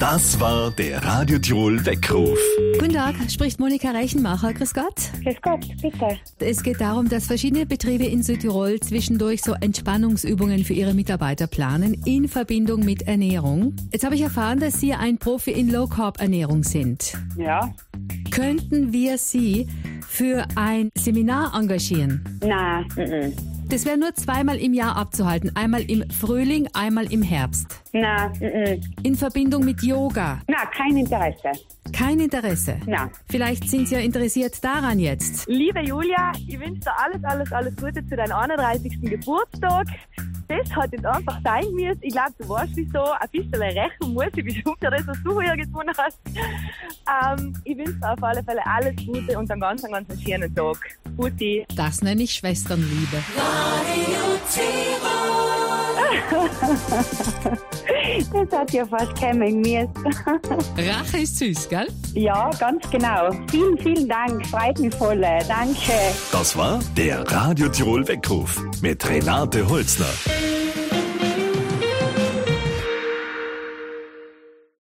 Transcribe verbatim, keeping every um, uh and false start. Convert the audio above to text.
Das war der Radio Tirol Weckruf. Guten Tag, spricht Monika Reichenmacher. Grüß Gott. Grüß Gott, bitte. Es geht darum, dass verschiedene Betriebe in Südtirol zwischendurch so Entspannungsübungen für ihre Mitarbeiter planen, in Verbindung mit Ernährung. Jetzt habe ich erfahren, dass Sie ein Profi in Low-Carb-Ernährung sind. Ja. Könnten wir Sie für ein Seminar engagieren? Nein, mhm. Das wäre nur zweimal im Jahr abzuhalten. Einmal im Frühling, einmal im Herbst. Nein, mhm. In Verbindung mit Yoga. Nein, kein Interesse. Kein Interesse? Nein. Vielleicht sind Sie ja interessiert daran jetzt. Liebe Julia, ich wünsche dir alles, alles, alles Gute zu deinem einunddreißigsten Geburtstag. Das hat jetzt einfach sein müssen. Ich glaube, du weißt wieso. Ein bisschen rechnen muss ich bestimmt für das, was du hier gefunden hast. Ähm, ich wünsche dir auf alle Fälle alles Gute und einen ganz, ganz schönen Tag. Guti. Das nenne ich Schwesternliebe. Das hat ja fast kommen müssen. Rache ist süß, gell? Ja, ganz genau. Vielen, vielen Dank. Freut mich voll. Danke. Das war der Radio Tirol Weckruf mit Renate Holzner.